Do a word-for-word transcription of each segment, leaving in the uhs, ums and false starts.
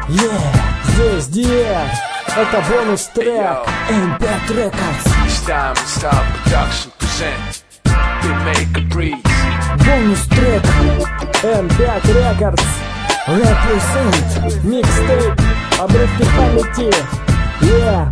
Yeah, здесь Диэт, это бонус трек эм пять Records. Бонус трек эм пять Records. Represent микстейп, обрывки памяти. Yeah,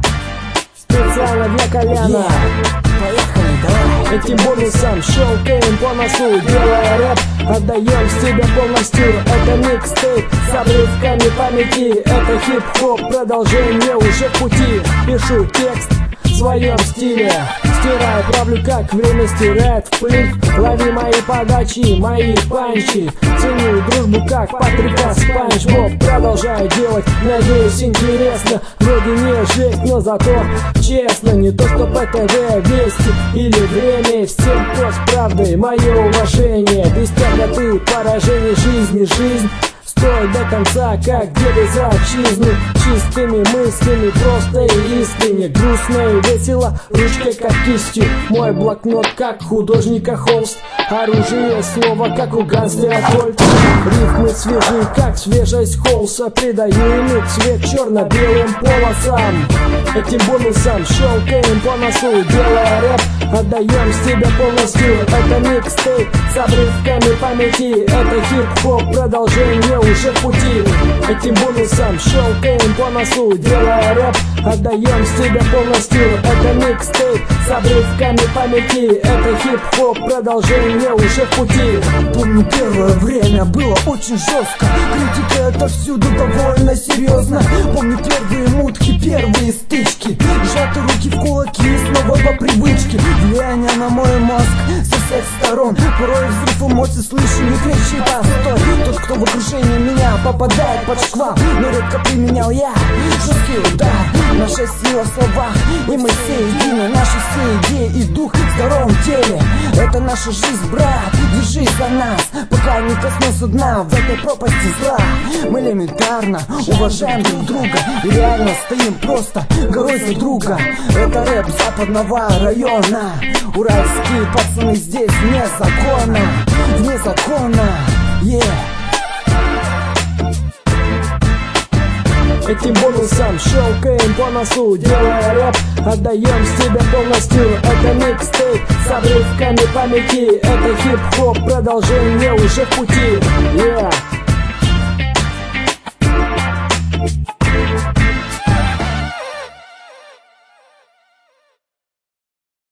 специально для Коляна. Yeah. Поехали, давай. Этим бонусом щелкаем по носу, делая рэп, отдаем себя полностью. Это микстейп с обрывками памяти. Это хип-хоп, продолжение уже в пути. Пишу текст в своем стиле, стираю, правлю, как время стирает вплив. Лови мои подачи, мои панчи. Ценю дружбу, как Патрика Спанч Боб. Продолжаю делать, надеюсь, интересно. Вроде не жесть, но зато честно. Не то что пэ тэ вэ, вести или время. Всем, кто с правдой, мое уважение. Без тяготы, поражений жизни, жизнь стой до конца, как деды за отчизну. Чистыми мыслями, просто и искренне. Грустно и весело, ручкой как кистью. Мой блокнот как художника холст. Оружие слова, как у гангстера Кольт. Рифмы свежие, как свежесть холса. Придаю ему цвет черно-белым полосам. Этим бонусом щелкаем по носу, делая рэп, отдаем себя полностью. Это микстейп с обрывками памяти. Это хип-хоп, продолжение уже в пути. Этим бонусом щелкаем по носу, делая рэп, отдаем себя полностью. Это микстейп с обрывками памяти. Это хип-хоп, продолжение уже в пути. Помню, первое время было очень жестко. Критика отовсюду довольно серьезно. Помню первые мутки, первые стычки. Сжаты руки в кулаки, снова по привычке. Влияние на мой мозг со всех сторон. Порой взрыв эмоций слышу, не кричит, а стой. Тот, кто в окружении меня попадает под шквал, но редко применял я жесткий удар. Наша сила в словах, и мы все едины. Наши все идеи и дух в здоровом теле. Это наша жизнь, брат, держись за нас, пока не коснулся дна в этой пропасти зла. Мы элементарно уважаем друг друга и реально стоим просто горой за друга. Это рэп западного района. Уральские пацаны здесь вне закона, вне закона, yeah. Этим бонусом щелкаем по носу, делая рэп, отдаем себя полностью. Это микстейп с обрывками памяти. Это хип-хоп, продолжение уже в пути. Yeah.